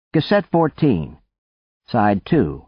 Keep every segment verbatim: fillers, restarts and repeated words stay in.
Cassette fourteen, Side two.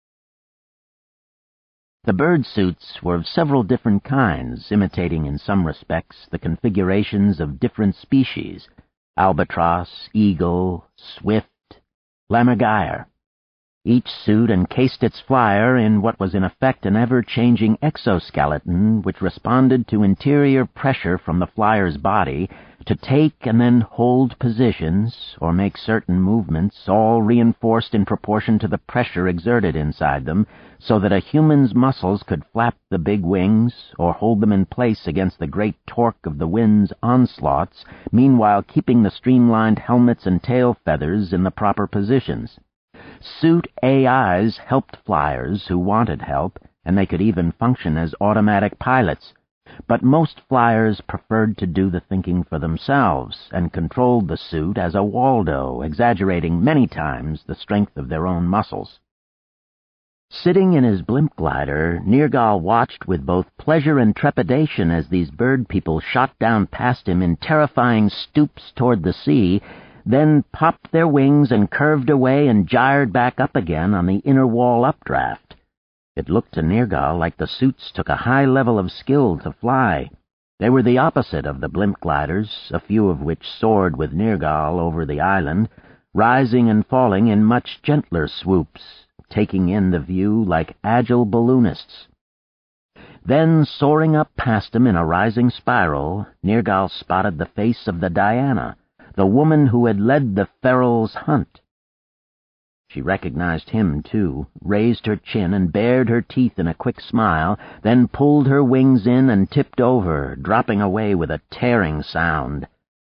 The bird suits were of several different kinds, imitating in some respects the configurations of different species: albatross, eagle, swift, lammergeier. Each suit encased its flyer in what was in effect an ever-changing exoskeleton which responded to interior pressure from the flyer's body to take and then hold positions or make certain movements, all reinforced in proportion to the pressure exerted inside them, so that a human's muscles could flap the big wings or hold them in place against the great torque of the wind's onslaughts, meanwhile keeping the streamlined helmets and tail feathers in the proper positions. Suit A Is helped flyers who wanted help, and they could even function as automatic pilots. But most flyers preferred to do the thinking for themselves and controlled the suit as a Waldo, exaggerating many times the strength of their own muscles. Sitting in his blimp glider, Nergal watched with both pleasure and trepidation as these bird people shot down past him in terrifying stoops toward the sea, then popped their wings and curved away and gyred back up again on the inner wall updraft. It looked to Nergal like the suits took a high level of skill to fly. They were the opposite of the blimp gliders, a few of which soared with Nergal over the island, rising and falling in much gentler swoops, taking in the view like agile balloonists. Then, soaring up past him in a rising spiral, Nergal spotted the face of the Diana, the woman who had led the ferals' hunt. She recognized him, too, raised her chin and bared her teeth in a quick smile, then pulled her wings in and tipped over, dropping away with a tearing sound.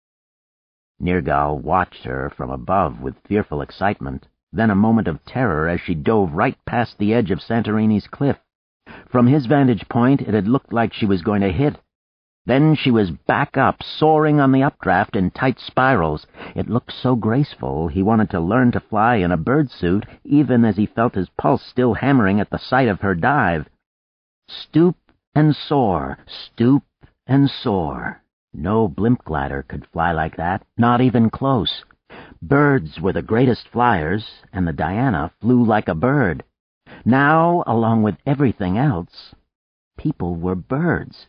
Nergal watched her from above with fearful excitement, then a moment of terror as she dove right past the edge of Santorini's cliff. From his vantage point, it had looked like she was going to hit. Then she was back up, soaring on the updraft in tight spirals. It looked so graceful he wanted to learn to fly in a bird suit, even as he felt his pulse still hammering at the sight of her dive. Stoop and soar, stoop and soar. No blimp glider could fly like that, not even close. Birds were the greatest flyers, and the Diana flew like a bird. Now, along with everything else, people were birds.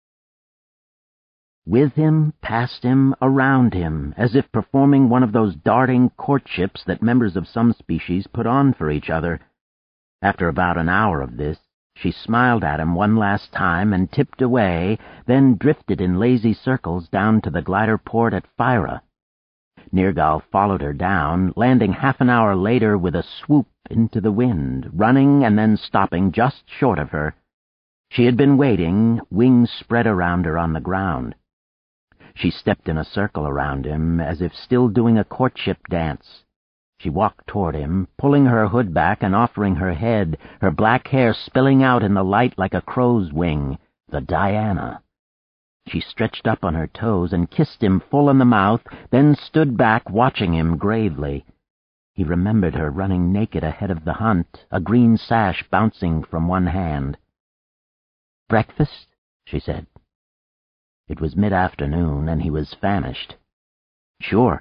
With him, past him, around him, as if performing one of those darting courtships that members of some species put on for each other. After about an hour of this, she smiled at him one last time and tipped away, then drifted in lazy circles down to the glider port at Phyra. Nergal followed her down, landing half an hour later with a swoop into the wind, running and then stopping just short of her. She had been waiting, wings spread around her on the ground. She stepped in a circle around him, as if still doing a courtship dance. She walked toward him, pulling her hood back and offering her head, her black hair spilling out in the light like a crow's wing, the Diana. She stretched up on her toes and kissed him full in the mouth, then stood back watching him gravely. He remembered her running naked ahead of the hunt, a green sash bouncing from one hand. "Breakfast?" she said. It was mid-afternoon, and he was famished. "Sure."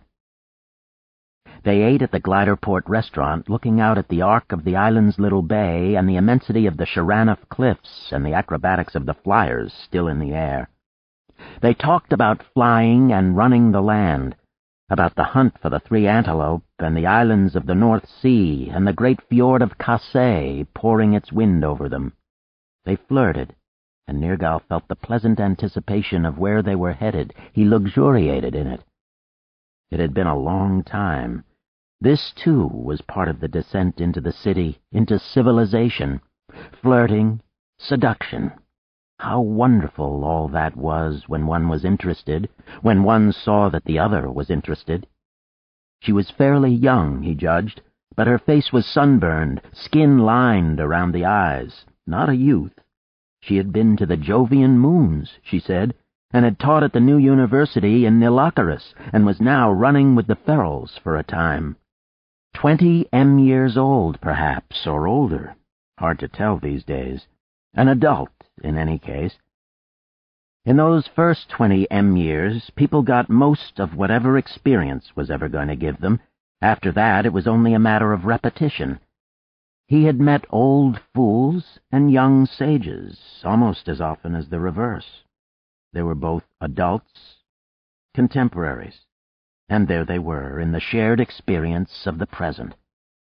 They ate at the Gliderport restaurant, looking out at the arc of the island's little bay and the immensity of the Sharanov cliffs and the acrobatics of the flyers still in the air. They talked about flying and running the land, about the hunt for the three antelope and the islands of the North Sea and the great fjord of Kasay pouring its wind over them. They flirted, and Nergal felt the pleasant anticipation of where they were headed. He luxuriated in it. It had been a long time. This, too, was part of the descent into the city, into civilization. Flirting, seduction. How wonderful all that was when one was interested, when one saw that the other was interested. She was fairly young, he judged, but her face was sunburned, skin lined around the eyes. Not a youth. She had been to the Jovian moons, she said, and had taught at the new university in Nilocaris, and was now running with the ferals for a time. Twenty M years old, perhaps, or older. Hard to tell these days. An adult, in any case. In those first twenty M years, people got most of whatever experience was ever going to give them, After that, it was only a matter of repetition. He had met old fools and young sages almost as often as the reverse. They were both adults, contemporaries, and there they were in the shared experience of the present.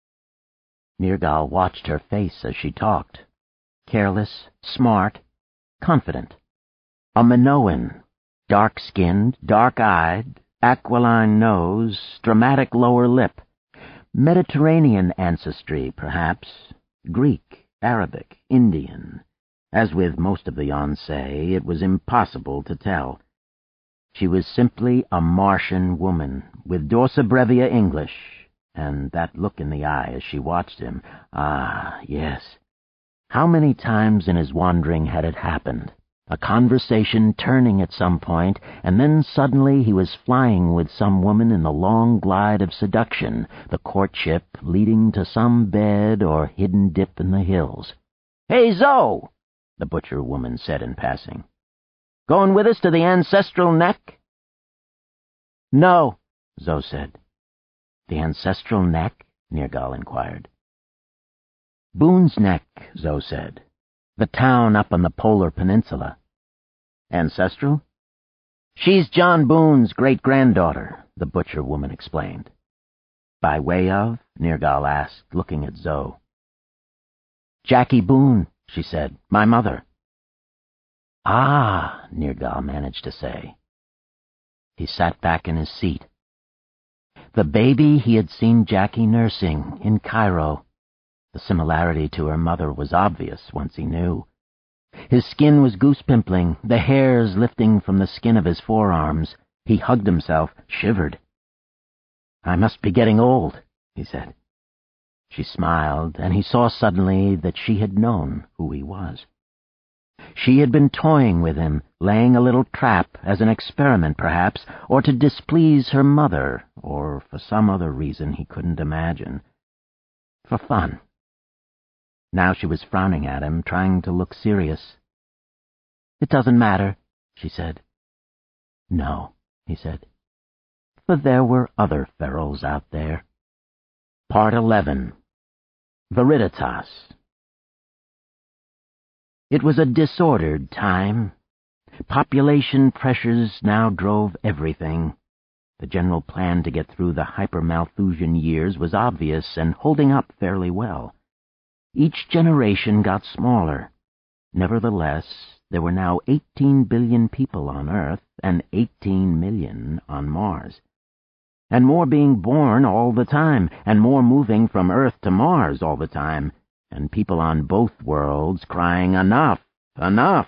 Nergal watched her face as she talked. Careless, smart, confident. A Minoan, dark-skinned, dark-eyed, aquiline nose, dramatic lower lip. Mediterranean ancestry, perhaps. Greek, Arabic, Indian. As with most of the Yonsei, it was impossible to tell. She was simply a Martian woman, with Dorsa Brevia English, and that look in the eye as she watched him. Ah, yes. How many times in his wandering had it happened? A conversation turning at some point, and then suddenly he was flying with some woman in the long glide of seduction, the courtship leading to some bed or hidden dip in the hills. "Hey, Zoe," the butcher woman said in passing. "Going with us to the ancestral neck?" "No," Zoe said. "The ancestral neck?" Nergal inquired. "Boone's Neck," Zoe said. "The town up on the polar peninsula." "Ancestral?" "She's John Boone's great-granddaughter," the butcher woman explained. "By way of?" Nergal asked, looking at Zoe. "Jackie Boone," she said. "My mother." "Ah," Nergal managed to say. He sat back in his seat. The baby he had seen Jackie nursing in Cairo. The similarity to her mother was obvious once he knew. His skin was goose-pimpling, the hairs lifting from the skin of his forearms. He hugged himself, shivered. "I must be getting old," he said. She smiled, and he saw suddenly that she had known who he was. She had been toying with him, laying a little trap, as an experiment perhaps, or to displease her mother, or for some other reason he couldn't imagine. For fun. Now she was frowning at him, trying to look serious. "It doesn't matter," she said. "No," he said, "for there were other ferals out there." Part eleven. Viriditas. It was a disordered time. Population pressures now drove everything. The general plan to get through the hyper-Malthusian years was obvious and holding up fairly well. Each generation got smaller. Nevertheless, there were now eighteen billion people on Earth and eighteen million on Mars. And more being born all the time, and more moving from Earth to Mars all the time, and people on both worlds crying, "Enough! Enough!"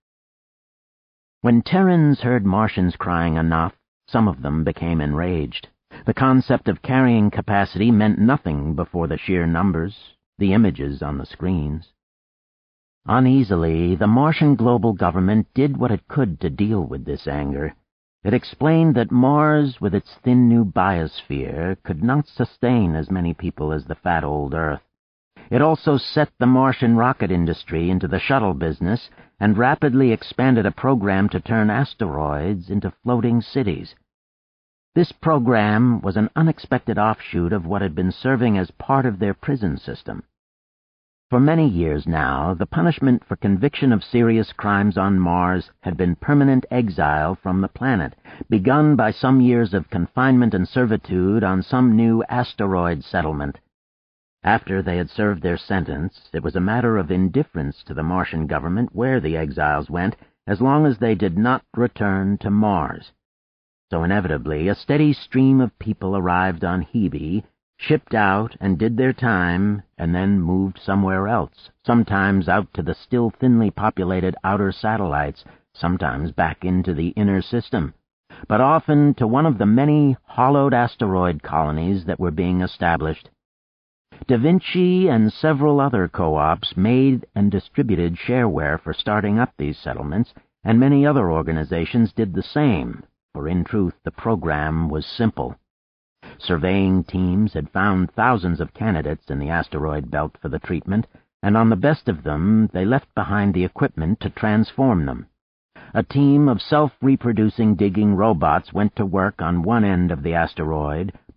When Terrans heard Martians crying enough, some of them became enraged. The concept of carrying capacity meant nothing before the sheer numbers, the images on the screens. Uneasily, the Martian global government did what it could to deal with this anger. It explained that Mars, with its thin new biosphere, could not sustain as many people as the fat old Earth. It also set the Martian rocket industry into the shuttle business and rapidly expanded a program to turn asteroids into floating cities. This program was an unexpected offshoot of what had been serving as part of their prison system. For many years now, the punishment for conviction of serious crimes on Mars had been permanent exile from the planet, begun by some years of confinement and servitude on some new asteroid settlement. After they had served their sentence, it was a matter of indifference to the Martian government where the exiles went, as long as they did not return to Mars. So inevitably, a steady stream of people arrived on Hebe, shipped out and did their time, and then moved somewhere else, sometimes out to the still thinly populated outer satellites, sometimes back into the inner system, but often to one of the many hollowed asteroid colonies that were being established. Da Vinci and several other co-ops made and distributed shareware for starting up these settlements, and many other organizations did the same, for in truth the program was simple. Surveying teams had found thousands of candidates in the asteroid belt for the treatment, and on the best of them they left behind the equipment to transform them. A team of self-reproducing digging robots went to work on one end of the asteroid,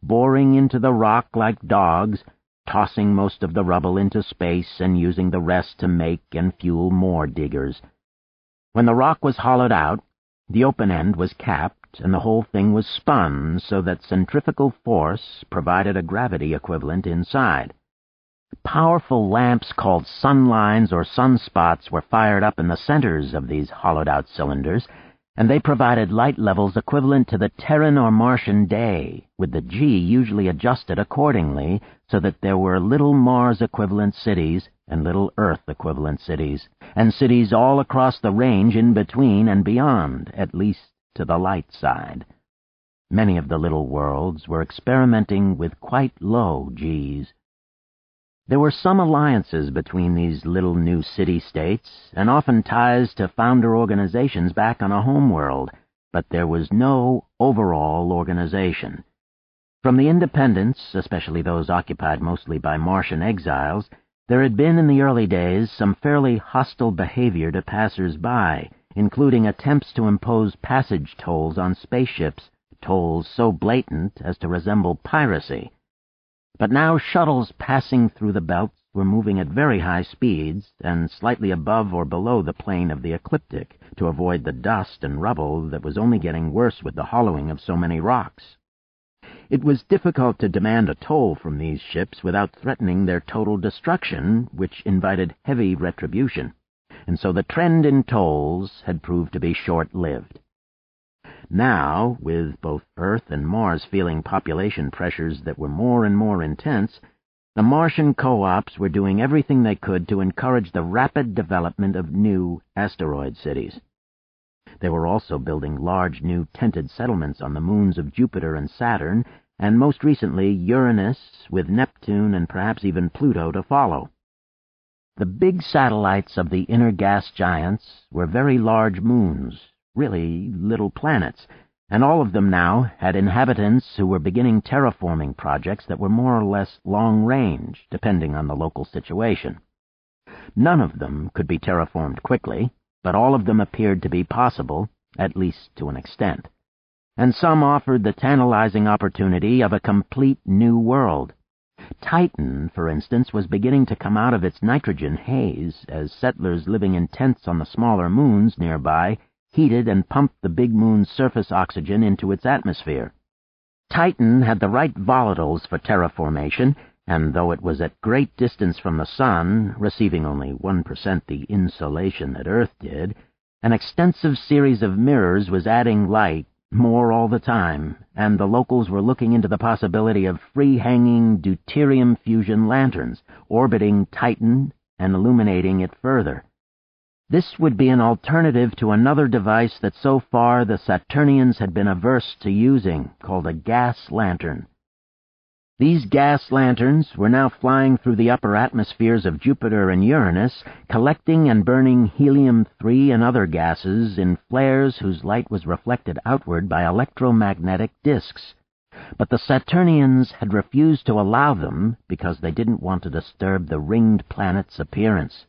boring into the rock like dogs, tossing most of the rubble into space and using the rest to make and fuel more diggers. When the rock was hollowed out, the open end was capped and the whole thing was spun so that centrifugal force provided a gravity equivalent inside. Powerful lamps called sunlines or sunspots were fired up in the centers of these hollowed-out cylinders, and they provided light levels equivalent to the Terran or Martian day, with the G usually adjusted accordingly so that there were little Mars-equivalent cities and little Earth-equivalent cities, and cities all across the range in between and beyond, at least to the light side. Many of the little worlds were experimenting with quite low Gs. There were some alliances between these little new city-states, and often ties to founder organizations back on a homeworld, but there was no overall organization. From the independents, especially those occupied mostly by Martian exiles, there had been in the early days some fairly hostile behavior to passers-by, including attempts to impose passage tolls on spaceships, tolls so blatant as to resemble piracy. But now shuttles passing through the belts were moving at very high speeds and slightly above or below the plane of the ecliptic to avoid the dust and rubble that was only getting worse with the hollowing of so many rocks. It was difficult to demand a toll from these ships without threatening their total destruction, which invited heavy retribution, and so the trend in tolls had proved to be short-lived. Now, with both Earth and Mars feeling population pressures that were more and more intense, the Martian co-ops were doing everything they could to encourage the rapid development of new asteroid cities. They were also building large new tented settlements on the moons of Jupiter and Saturn, and most recently Uranus, with Neptune and perhaps even Pluto to follow. The big satellites of the inner gas giants were very large moons, really little planets, and all of them now had inhabitants who were beginning terraforming projects that were more or less long-range, depending on the local situation. None of them could be terraformed quickly, but all of them appeared to be possible, at least to an extent. And some offered the tantalizing opportunity of a complete new world. Titan, for instance, was beginning to come out of its nitrogen haze as settlers living in tents on the smaller moons nearby heated and pumped the big moon's surface oxygen into its atmosphere. Titan had the right volatiles for terraformation, and though it was at great distance from the sun, receiving only one percent the insolation that Earth did, an extensive series of mirrors was adding light, more all the time, and the locals were looking into the possibility of free-hanging deuterium fusion lanterns, orbiting Titan and illuminating it further. This would be an alternative to another device that so far the Saturnians had been averse to using, called a gas lantern. These gas lanterns were now flying through the upper atmospheres of Jupiter and Uranus, collecting and burning helium three and other gases in flares whose light was reflected outward by electromagnetic disks. But the Saturnians had refused to allow them because they didn't want to disturb the ringed planet's appearance.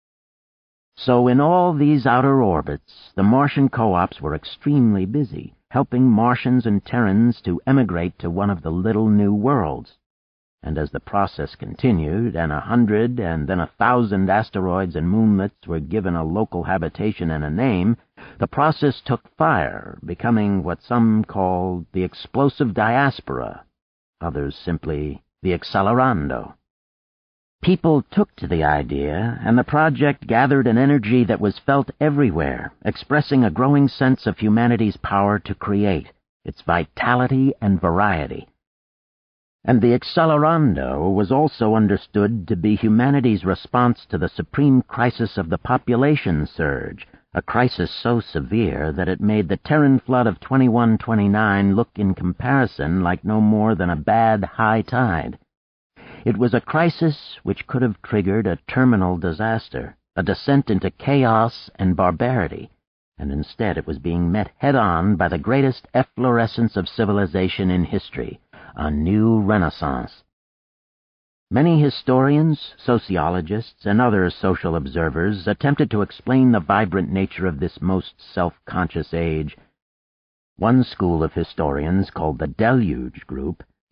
So in all these outer orbits, the Martian co-ops were extremely busy, helping Martians and Terrans to emigrate to one of the little new worlds. And as the process continued, and a hundred and then a thousand asteroids and moonlets were given a local habitation and a name, the process took fire, becoming what some called the explosive diaspora, others simply the accelerando. People took to the idea, and the project gathered an energy that was felt everywhere, expressing a growing sense of humanity's power to create, its vitality and variety. And the accelerando was also understood to be humanity's response to the supreme crisis of the population surge, a crisis so severe that it made the Terran flood of twenty-one twenty-nine look in comparison like no more than a bad high tide. It was a crisis which could have triggered a terminal disaster, a descent into chaos and barbarity, and instead it was being met head-on by the greatest efflorescence of civilization in history, a new renaissance. Many historians, sociologists, and other social observers attempted to explain the vibrant nature of this most self-conscious age. One school of historians, called the Deluge Group,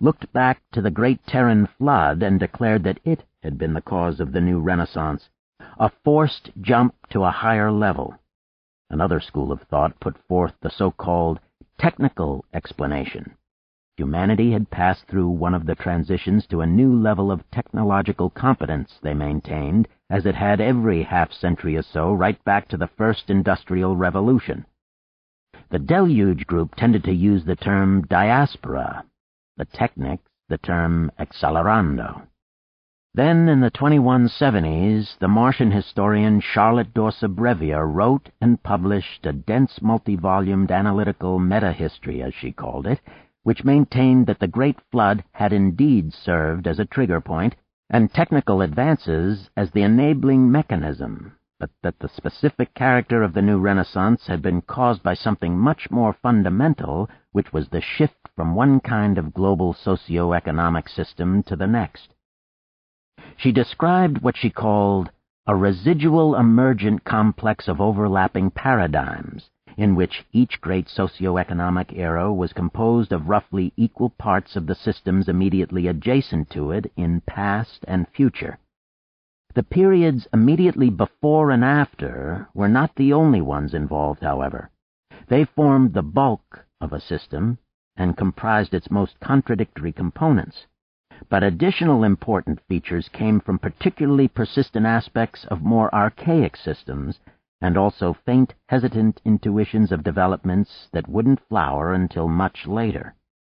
looked back to the great Terran flood and declared that it had been the cause of the new Renaissance, a forced jump to a higher level. Another school of thought put forth the so-called technical explanation. Humanity had passed through one of the transitions to a new level of technological competence, they maintained, as it had every half-century or so, right back to the first industrial revolution. The Deluge group tended to use the term diaspora, the technics the term accelerando. Then, in the twenty-one seventies, the Martian historian Charlotte Dorsa-Brevia wrote and published a dense multi-volumed analytical meta-history, as she called it, which maintained that the Great Flood had indeed served as a trigger point, and technical advances as the enabling mechanism, but that the specific character of the new Renaissance had been caused by something much more fundamental, which was the shift from one kind of global socio-economic system to the next. She described what she called a residual emergent complex of overlapping paradigms, in which each great socio-economic era was composed of roughly equal parts of the systems immediately adjacent to it in past and future. The periods immediately before and after were not the only ones involved, however. They formed the bulk of a system and comprised its most contradictory components. But additional important features came from particularly persistent aspects of more archaic systems, and also faint, hesitant intuitions of developments that wouldn't flower until much later.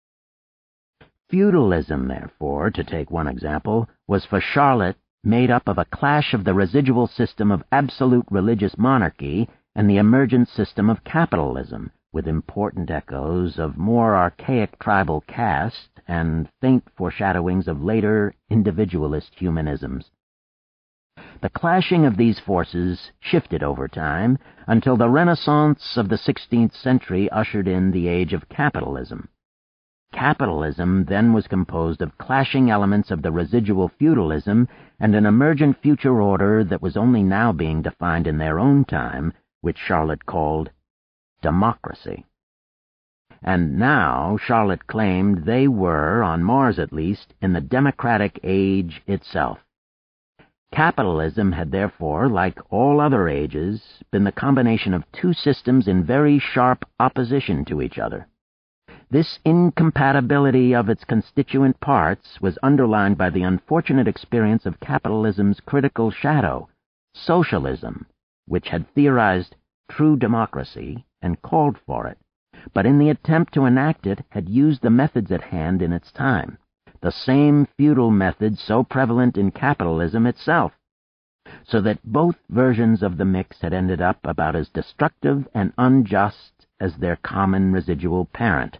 Feudalism, therefore, to take one example, was for Charlotte made up of a clash of the residual system of absolute religious monarchy and the emergent system of capitalism, with important echoes of more archaic tribal caste and faint foreshadowings of later individualist humanisms. The clashing of these forces shifted over time until the Renaissance of the sixteenth century ushered in the age of capitalism. Capitalism then was composed of clashing elements of the residual feudalism and an emergent future order that was only now being defined in their own time, which Charlotte called democracy. And now Charlotte claimed they were, on Mars at least, in the democratic age itself. Capitalism had therefore, like all other ages, been the combination of two systems in very sharp opposition to each other. This incompatibility of its constituent parts was underlined by the unfortunate experience of capitalism's critical shadow, socialism, which had theorized true democracy and called for it, but in the attempt to enact it had used the methods at hand in its time, the same feudal methods so prevalent in capitalism itself, so that both versions of the mix had ended up about as destructive and unjust as their common residual parent.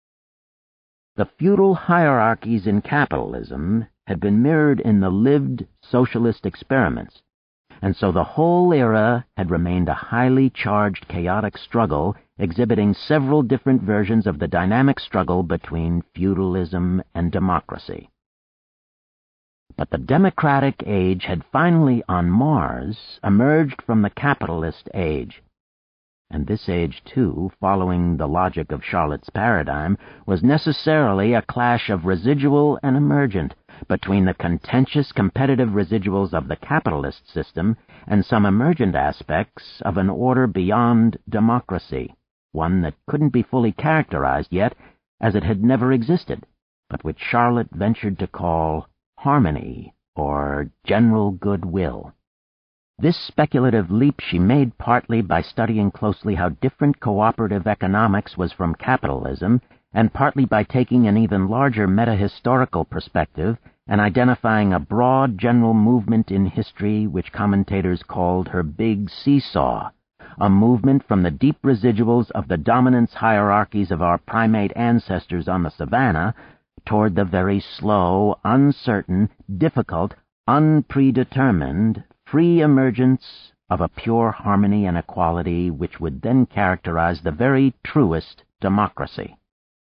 The feudal hierarchies in capitalism had been mirrored in the lived socialist experiments, and so the whole era had remained a highly charged, chaotic struggle exhibiting several different versions of the dynamic struggle between feudalism and democracy. But the democratic age had finally, on Mars, emerged from the capitalist age. And this age, too, following the logic of Charlotte's paradigm, was necessarily a clash of residual and emergent between the contentious competitive residuals of the capitalist system and some emergent aspects of an order beyond democracy, one that couldn't be fully characterized yet, as it had never existed, but which Charlotte ventured to call harmony or general goodwill. This speculative leap she made partly by studying closely how different cooperative economics was from capitalism, and partly by taking an even larger meta-historical perspective and identifying a broad general movement in history which commentators called her Big Seesaw, a movement from the deep residuals of the dominance hierarchies of our primate ancestors on the savannah toward the very slow, uncertain, difficult, unpredetermined, free emergence of a pure harmony and equality which would then characterize the very truest democracy.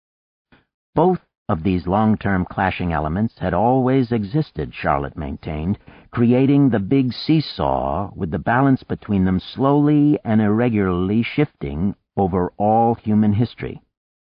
Both of these long-term clashing elements had always existed, Charlotte maintained, creating the big seesaw with the balance between them slowly and irregularly shifting over all human history.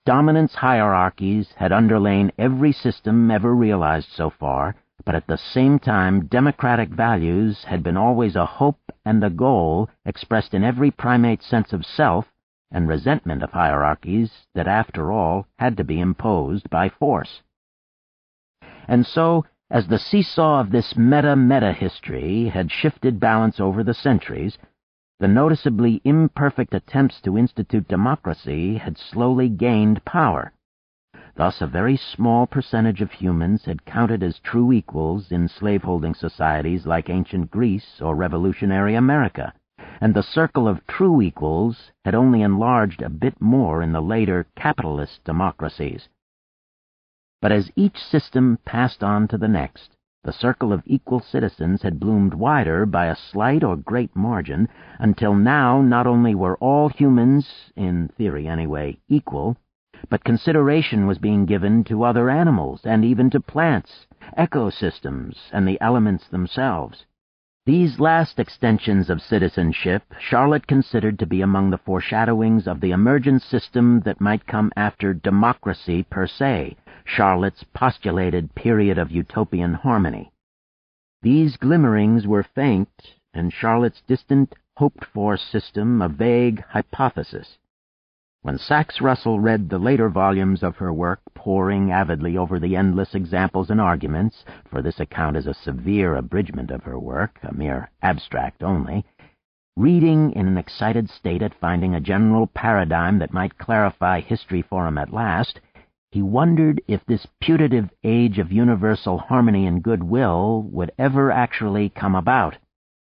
Dominance hierarchies had underlain every system ever realized so far, but at the same time democratic values had been always a hope and a goal expressed in every primate's sense of self and resentment of hierarchies that, after all, had to be imposed by force. And so, as the seesaw of this meta-meta history had shifted balance over the centuries, the noticeably imperfect attempts to institute democracy had slowly gained power. Thus a very small percentage of humans had counted as true equals in slaveholding societies like ancient Greece or revolutionary America, and the circle of true equals had only enlarged a bit more in the later capitalist democracies. But as each system passed on to the next, the circle of equal citizens had bloomed wider by a slight or great margin, until now not only were all humans, in theory anyway, equal, but consideration was being given to other animals and even to plants, ecosystems, and the elements themselves. These last extensions of citizenship Charlotte considered to be among the foreshadowings of the emergent system that might come after democracy per se, Charlotte's postulated period of utopian harmony. These glimmerings were faint, and Charlotte's distant, hoped-for system a vague hypothesis. When Sax Russell read the later volumes of her work, poring avidly over the endless examples and arguments, for this account is a severe abridgment of her work, a mere abstract only, reading in an excited state at finding a general paradigm that might clarify history for him at last, he wondered if this putative age of universal harmony and goodwill would ever actually come about.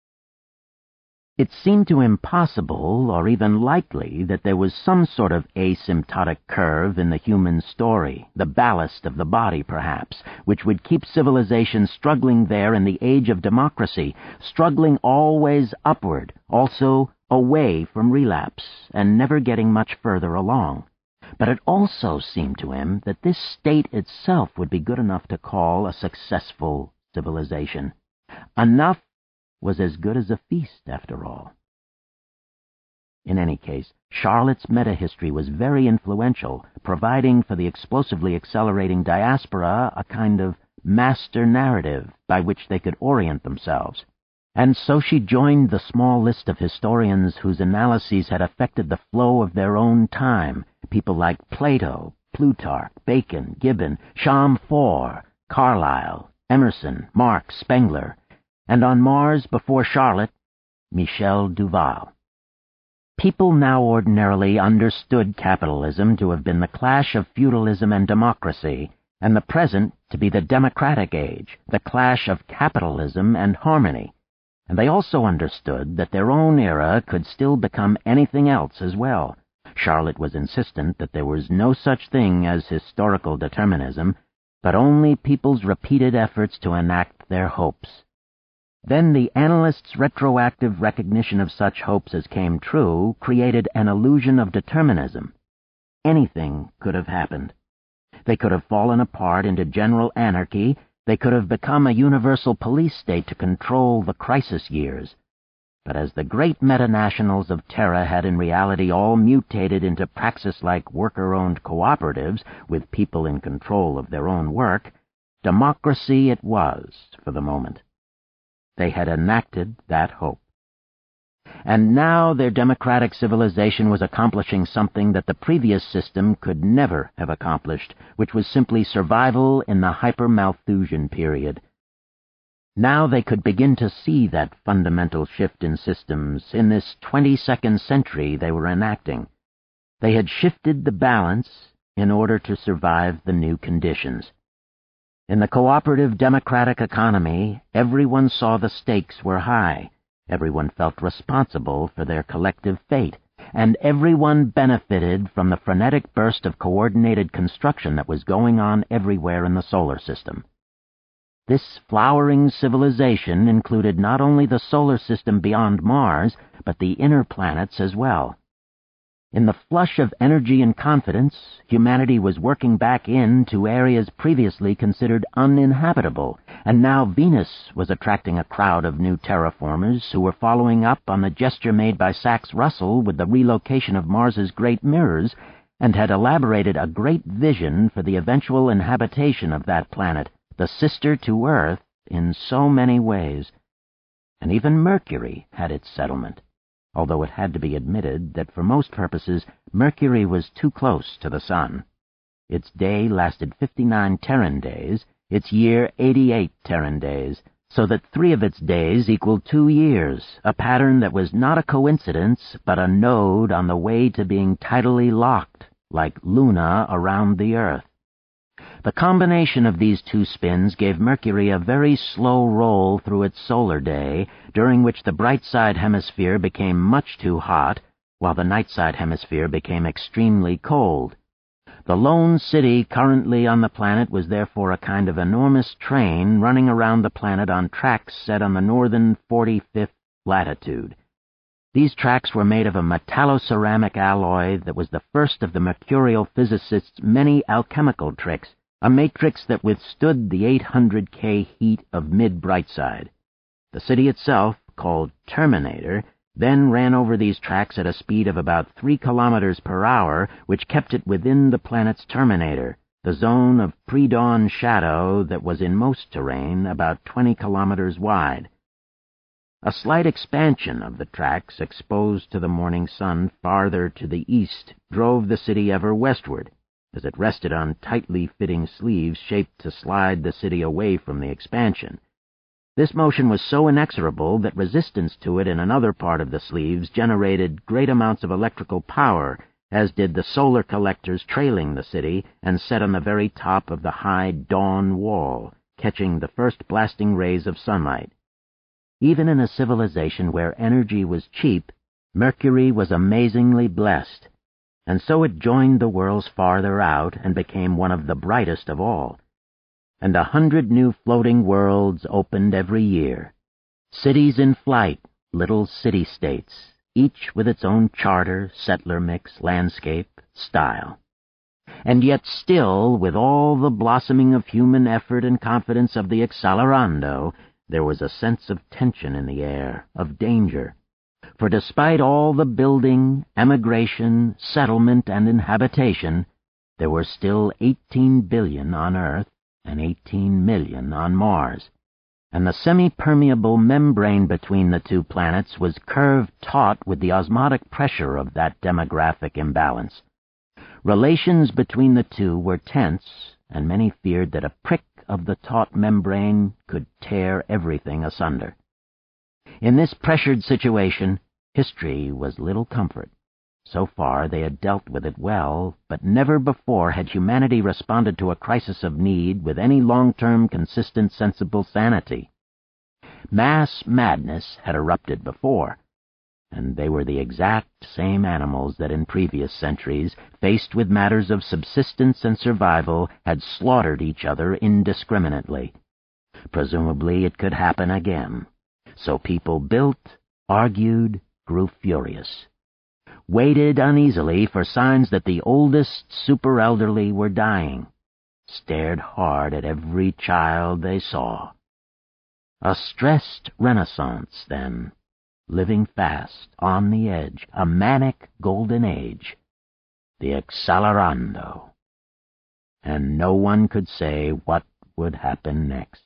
It seemed to him possible, or even likely, that there was some sort of asymptotic curve in the human story, the ballast of the body, perhaps, which would keep civilization struggling there in the age of democracy, struggling always upward, also away from relapse, and never getting much further along. But it also seemed to him that this state itself would be good enough to call a successful civilization. Enough was as good as a feast, after all. In any case, Charlotte's metahistory was very influential, providing for the explosively accelerating diaspora a kind of master narrative by which they could orient themselves. And so she joined the small list of historians whose analyses had affected the flow of their own time, people like Plato, Plutarch, Bacon, Gibbon, Chamfort, Carlyle, Emerson, Marx, Spengler, and on Mars, before Charlotte, Michel Duval. People now ordinarily understood capitalism to have been the clash of feudalism and democracy, and the present to be the democratic age, the clash of capitalism and harmony. And they also understood that their own era could still become anything else as well. Charlotte was insistent that there was no such thing as historical determinism, but only people's repeated efforts to enact their hopes. Then the analyst's retroactive recognition of such hopes as came true created an illusion of determinism. Anything could have happened. They could have fallen apart into general anarchy. They could have become a universal police state to control the crisis years. But as the great meta-nationals of Terra had in reality all mutated into praxis-like worker-owned cooperatives with people in control of their own work, democracy it was for the moment. They had enacted that hope. And now their democratic civilization was accomplishing something that the previous system could never have accomplished, which was simply survival in the hyper-Malthusian period. Now they could begin to see that fundamental shift in systems in this twenty-second century they were enacting. They had shifted the balance in order to survive the new conditions. In the cooperative democratic economy, everyone saw the stakes were high, everyone felt responsible for their collective fate, and everyone benefited from the frenetic burst of coordinated construction that was going on everywhere in the solar system. This flowering civilization included not only the solar system beyond Mars, but the inner planets as well. In the flush of energy and confidence, humanity was working back into areas previously considered uninhabitable, and now Venus was attracting a crowd of new terraformers who were following up on the gesture made by Sax Russell with the relocation of Mars's great mirrors, and had elaborated a great vision for the eventual inhabitation of that planet, the sister to Earth in so many ways. And even Mercury had its settlement, although it had to be admitted that for most purposes Mercury was too close to the Sun. Its day lasted fifty-nine Terran days, its year eighty-eight Terran days, so that three of its days equaled two years, a pattern that was not a coincidence, but a node on the way to being tidally locked, like Luna around the Earth. The combination of these two spins gave Mercury a very slow roll through its solar day, during which the bright side hemisphere became much too hot, while the night side hemisphere became extremely cold. The lone city currently on the planet was therefore a kind of enormous train running around the planet on tracks set on the northern forty-fifth latitude. These tracks were made of a metalloceramic alloy that was the first of the mercurial physicists' many alchemical tricks, a matrix that withstood the eight hundred K heat of mid-brightside. The city itself, called Terminator, then ran over these tracks at a speed of about three kilometers per hour, which kept it within the planet's terminator, the zone of pre-dawn shadow that was in most terrain about twenty kilometers wide. A slight expansion of the tracks exposed to the morning sun farther to the east drove the city ever westward, as it rested on tightly fitting sleeves shaped to slide the city away from the expansion. This motion was so inexorable that resistance to it in another part of the sleeves generated great amounts of electrical power, as did the solar collectors trailing the city and set on the very top of the high dawn wall, catching the first blasting rays of sunlight. Even in a civilization where energy was cheap, Mercury was amazingly blessed, and so it joined the worlds farther out and became one of the brightest of all. And a hundred new floating worlds opened every year. Cities in flight, little city-states, each with its own charter, settler mix, landscape, style. And yet still, with all the blossoming of human effort and confidence of the Accelerando, there was a sense of tension in the air, of danger. For despite all the building, emigration, settlement, and inhabitation, there were still eighteen billion on Earth, and eighteen million on Mars, and the semi-permeable membrane between the two planets was curved taut with the osmotic pressure of that demographic imbalance. Relations between the two were tense, and many feared that a prick of the taut membrane could tear everything asunder. In this pressured situation, history was little comfort. So far they had dealt with it well, but never before had humanity responded to a crisis of need with any long-term, consistent, sensible sanity. Mass madness had erupted before, and they were the exact same animals that in previous centuries, faced with matters of subsistence and survival, had slaughtered each other indiscriminately. Presumably it could happen again. So people built, argued, grew furious, waited uneasily for signs that the oldest super-elderly were dying, stared hard at every child they saw. A stressed renaissance, then, living fast, on the edge, a manic golden age, the Accelerando. And no one could say what would happen next.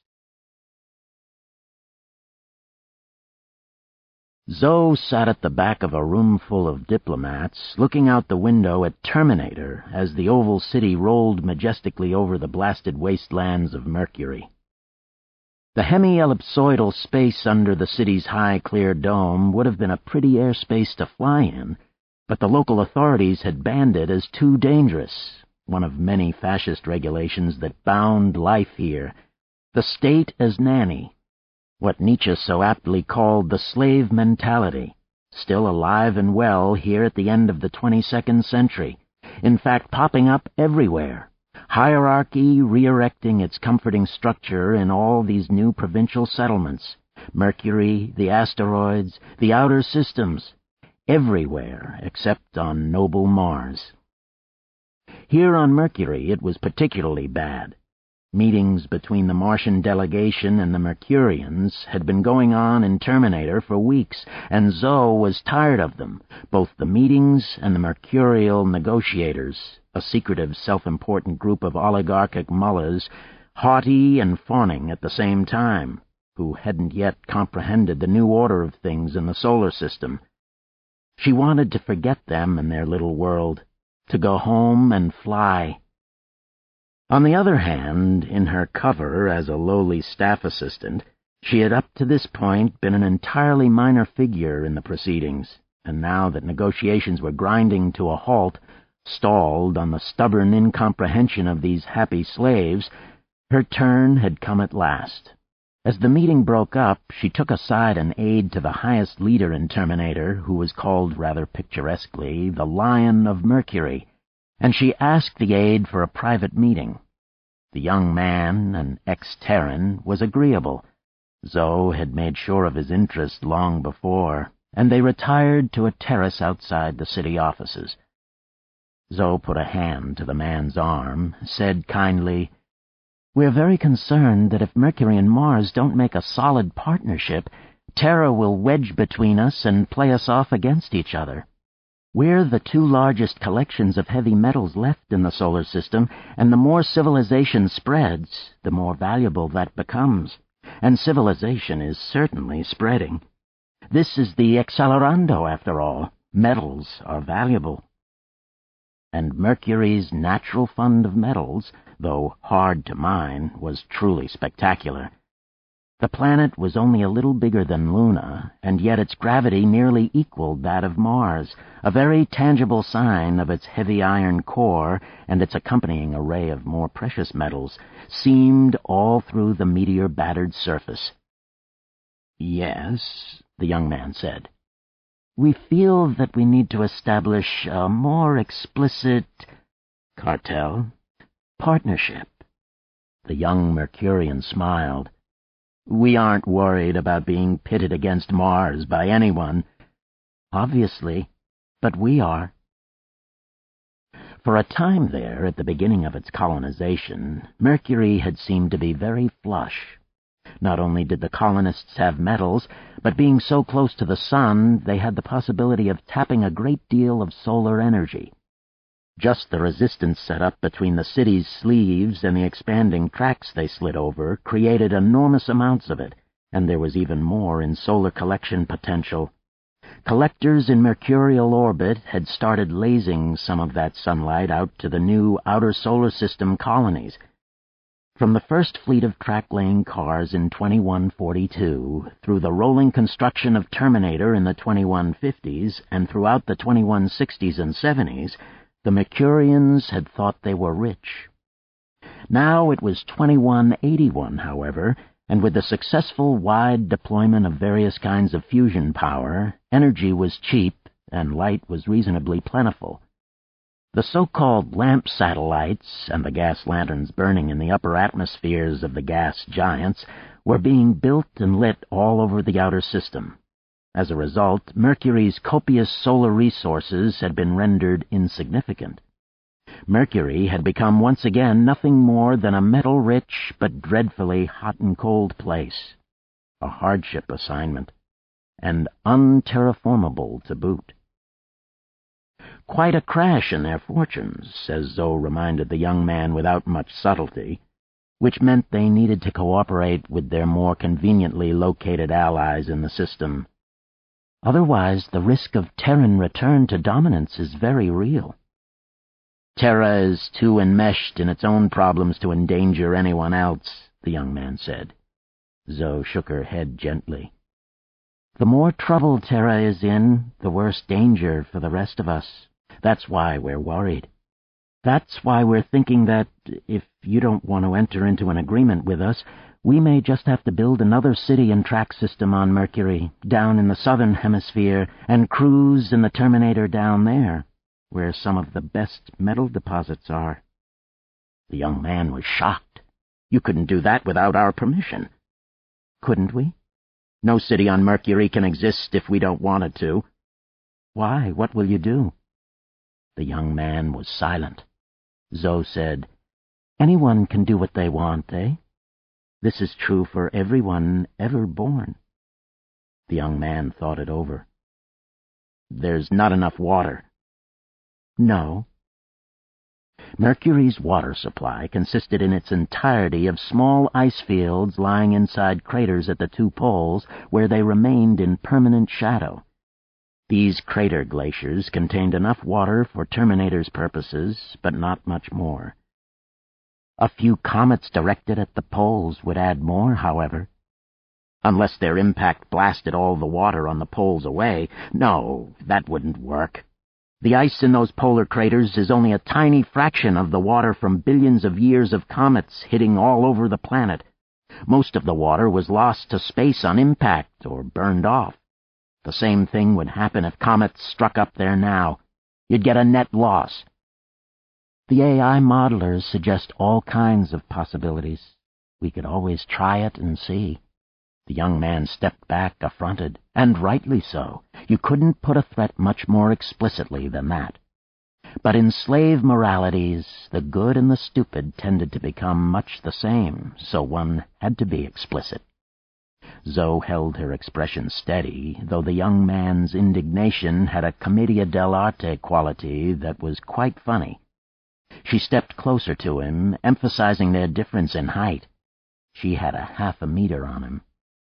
Zoe sat at the back of a room full of diplomats, looking out the window at Terminator as the oval city rolled majestically over the blasted wastelands of Mercury. The hemi-ellipsoidal space under the city's high, clear dome would have been a pretty airspace to fly in, but the local authorities had banned it as too dangerous, one of many fascist regulations that bound life here. The state as nanny, what Nietzsche so aptly called the slave mentality, still alive and well here at the end of the twenty-second century, in fact popping up everywhere, hierarchy re-erecting its comforting structure in all these new provincial settlements, Mercury, the asteroids, the outer systems, everywhere except on noble Mars. Here on Mercury it was particularly bad. Meetings between the Martian delegation and the Mercurians had been going on in Terminator for weeks, and Zoe was tired of them, both the meetings and the Mercurial negotiators, a secretive, self-important group of oligarchic mullahs, haughty and fawning at the same time, who hadn't yet comprehended the new order of things in the solar system. She wanted to forget them and their little world, to go home and fly. On the other hand, in her cover as a lowly staff assistant, she had up to this point been an entirely minor figure in the proceedings, and now that negotiations were grinding to a halt, stalled on the stubborn incomprehension of these happy slaves, her turn had come at last. As the meeting broke up, she took aside an aide to the highest leader in Terminator, who was called rather picturesquely the Lion of Mercury, and she asked the aide for a private meeting. The young man, an ex-Terran, was agreeable. Zoe had made sure of his interest long before, and they retired to a terrace outside the city offices. Zoe put a hand to the man's arm, said kindly, "We're very concerned that if Mercury and Mars don't make a solid partnership, Terra will wedge between us and play us off against each other. We're the two largest collections of heavy metals left in the solar system, and the more civilization spreads, the more valuable that becomes. And civilization is certainly spreading. This is the Accelerando, after all. Metals are valuable." And Mercury's natural fund of metals, though hard to mine, was truly spectacular. The planet was only a little bigger than Luna, and yet its gravity nearly equaled that of Mars, a very tangible sign of its heavy iron core and its accompanying array of more precious metals, seamed all through the meteor-battered surface. "Yes," the young man said. "We feel that we need to establish a more explicit cartel, partnership." The young Mercurian smiled. "We aren't worried about being pitted against Mars by anyone." "Obviously, but we are." For a time there, at the beginning of its colonization, Mercury had seemed to be very flush. Not only did the colonists have metals, but being so close to the sun, they had the possibility of tapping a great deal of solar energy. Just the resistance set up between the city's sleeves and the expanding tracks they slid over created enormous amounts of it, and there was even more in solar collection potential. Collectors in mercurial orbit had started lasing some of that sunlight out to the new outer solar system colonies. From the first fleet of track-laying cars in twenty-one forty-two, through the rolling construction of Terminator in the twenty-one fifties, and throughout the twenty-one sixties and seventies, the Mercurians had thought they were rich. Now it was twenty-one eighty-one, however, and with the successful wide deployment of various kinds of fusion power, energy was cheap and light was reasonably plentiful. The so-called lamp satellites and the gas lanterns burning in the upper atmospheres of the gas giants were being built and lit all over the outer system. As a result, Mercury's copious solar resources had been rendered insignificant. Mercury had become once again nothing more than a metal-rich but dreadfully hot and cold place, a hardship assignment, and unterraformable to boot. Quite a crash in their fortunes, as Zoe reminded the young man without much subtlety, which meant they needed to cooperate with their more conveniently located allies in the system. Otherwise, the risk of Terran return to dominance is very real. Terra is too enmeshed in its own problems to endanger anyone else, the young man said. Zoe shook her head gently. The more trouble Terra is in, the worse danger for the rest of us. That's why we're worried. That's why we're thinking that, if you don't want to enter into an agreement with us, we may just have to build another city and track system on Mercury, down in the southern hemisphere, and cruise in the Terminator down there, where some of the best metal deposits are. The young man was shocked. You couldn't do that without our permission. Couldn't we? No city on Mercury can exist if we don't want it to. Why? What will you do? The young man was silent. Zoe said, Anyone can do what they want, eh? This is true for everyone ever born. The young man thought it over. There's not enough water. No. Mercury's water supply consisted in its entirety of small ice fields lying inside craters at the two poles, where they remained in permanent shadow. These crater glaciers contained enough water for Terminator's purposes, but not much more. A few comets directed at the poles would add more, however. Unless their impact blasted all the water on the poles away. No, that wouldn't work. The ice in those polar craters is only a tiny fraction of the water from billions of years of comets hitting all over the planet. Most of the water was lost to space on impact or burned off. The same thing would happen if comets struck up there now. You'd get a net loss. The A I modelers suggest all kinds of possibilities. We could always try it and see. The young man stepped back, affronted, and rightly so. You couldn't put a threat much more explicitly than that. But in slave moralities, the good and the stupid tended to become much the same, so one had to be explicit. Zoe held her expression steady, though the young man's indignation had a commedia dell'arte quality that was quite funny. She stepped closer to him, emphasizing their difference in height. She had a half a meter on him.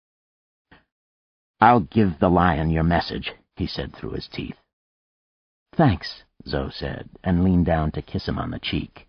"I'll give the lion your message," he said through his teeth. "Thanks," Zoe said, and leaned down to kiss him on the cheek.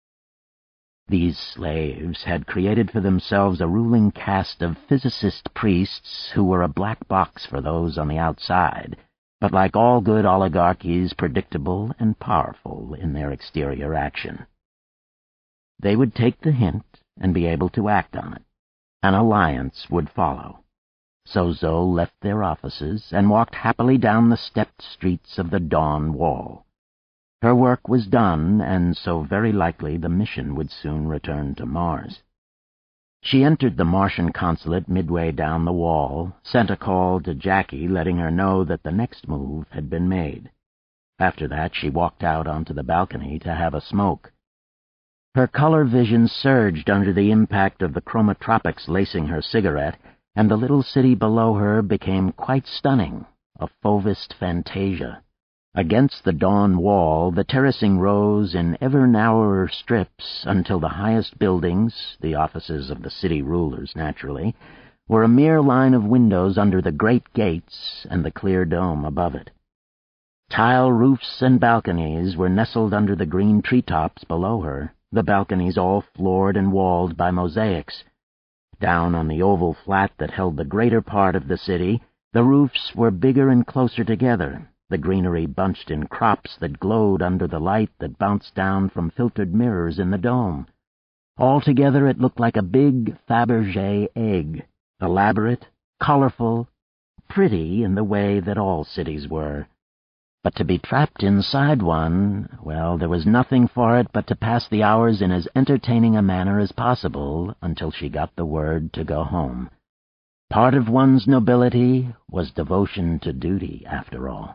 These slaves had created for themselves a ruling caste of physicist priests who were a black box for those on the outside, but like all good oligarchies, predictable and powerful in their exterior action. They would take the hint and be able to act on it. An alliance would follow. So Zoe left their offices and walked happily down the stepped streets of the Dawn Wall. Her work was done, and so very likely the mission would soon return to Mars. She entered the Martian consulate midway down the wall, sent a call to Jackie letting her know that the next move had been made. After that she walked out onto the balcony to have a smoke. Her color vision surged under the impact of the chromotropics lacing her cigarette, and the little city below her became quite stunning, a Fauvist fantasia. Against the Dawn Wall, the terracing rose in ever narrower strips until the highest buildings, the offices of the city rulers naturally, were a mere line of windows under the great gates and the clear dome above it. Tile roofs and balconies were nestled under the green treetops below her, the balconies all floored and walled by mosaics. Down on the oval flat that held the greater part of the city, the roofs were bigger and closer together, the greenery bunched in crops that glowed under the light that bounced down from filtered mirrors in the dome. Altogether it looked like a big Fabergé egg, elaborate, colorful, pretty in the way that all cities were. But to be trapped inside one, well, there was nothing for it but to pass the hours in as entertaining a manner as possible until she got the word to go home. Part of one's nobility was devotion to duty, after all.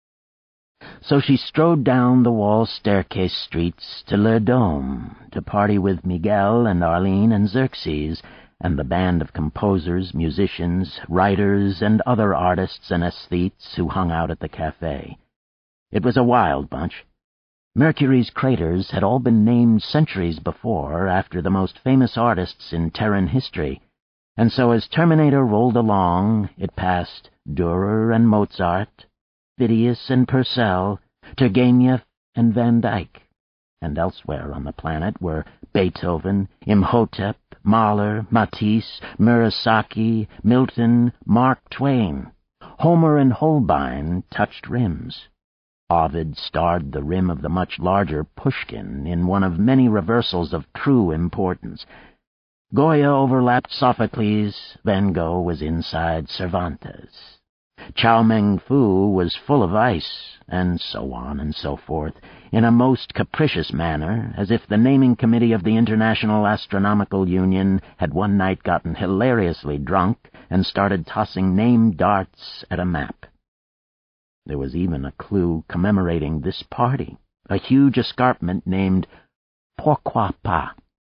So she strode down the wall staircase streets to Le Dome to party with Miguel and Arlene and Xerxes and the band of composers, musicians, writers, and other artists and aesthetes who hung out at the cafe. It was a wild bunch. Mercury's craters had all been named centuries before after the most famous artists in Terran history, and so as Terminator rolled along, it passed Dürer and Mozart, Phidias and Purcell, Turgenev and Van Dyck, and elsewhere on the planet were Beethoven, Imhotep, Mahler, Matisse, Murasaki, Milton, Mark Twain. Homer and Holbein touched rims. Ovid starred the rim of the much larger Pushkin in one of many reversals of true importance. Goya overlapped Sophocles, Van Gogh was inside Cervantes. Chow Meng Fu was full of ice, and so on and so forth, in a most capricious manner, as if the naming committee of the International Astronomical Union had one night gotten hilariously drunk and started tossing name darts at a map. There was even a clue commemorating this party, a huge escarpment named pourquoi pas?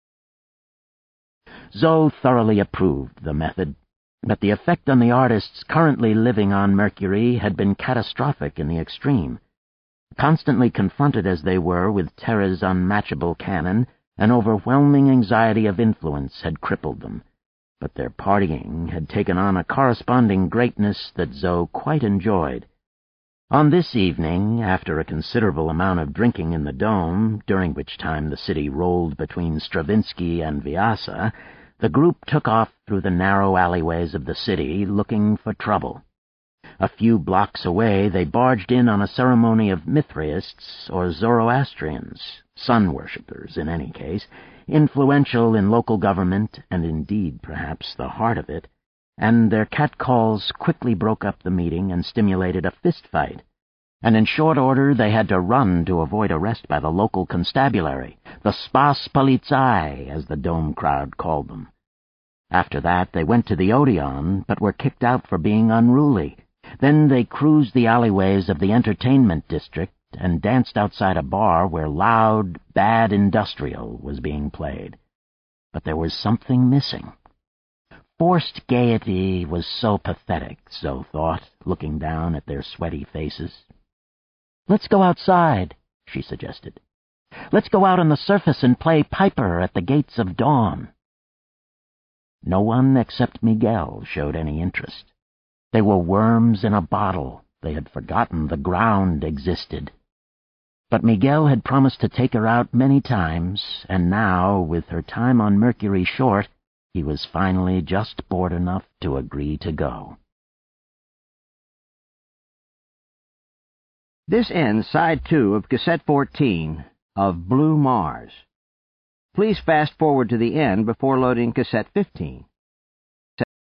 Zoe thoroughly approved the method, but the effect on the artists currently living on Mercury had been catastrophic in the extreme. Constantly confronted as they were with Terra's unmatchable canon, an overwhelming anxiety of influence had crippled them, but their partying had taken on a corresponding greatness that Zoe quite enjoyed. On this evening, after a considerable amount of drinking in the Dome, during which time the city rolled between Stravinsky and Vyasa, the group took off through the narrow alleyways of the city, looking for trouble. A few blocks away they barged in on a ceremony of Mithraists or Zoroastrians, sun-worshippers in any case, influential in local government and indeed perhaps the heart of it, and their catcalls quickly broke up the meeting and stimulated a fist-fight, and in short order they had to run to avoid arrest by the local constabulary, the Spas Polizei, as the Dome crowd called them. After that they went to the Odeon, but were kicked out for being unruly. Then they cruised the alleyways of the entertainment district and danced outside a bar where loud, bad industrial was being played. But there was something missing. Forced gaiety was so pathetic, Zoe thought, looking down at their sweaty faces. "Let's go outside," she suggested. "Let's go out on the surface and play Piper at the Gates of Dawn." No one except Miguel showed any interest. They were worms in a bottle. They had forgotten the ground existed. But Miguel had promised to take her out many times, and now, with her time on Mercury short, he was finally just bored enough to agree to go. This ends Side two of Cassette fourteen of Blue Mars. Please fast forward to the end before loading Cassette fifteen.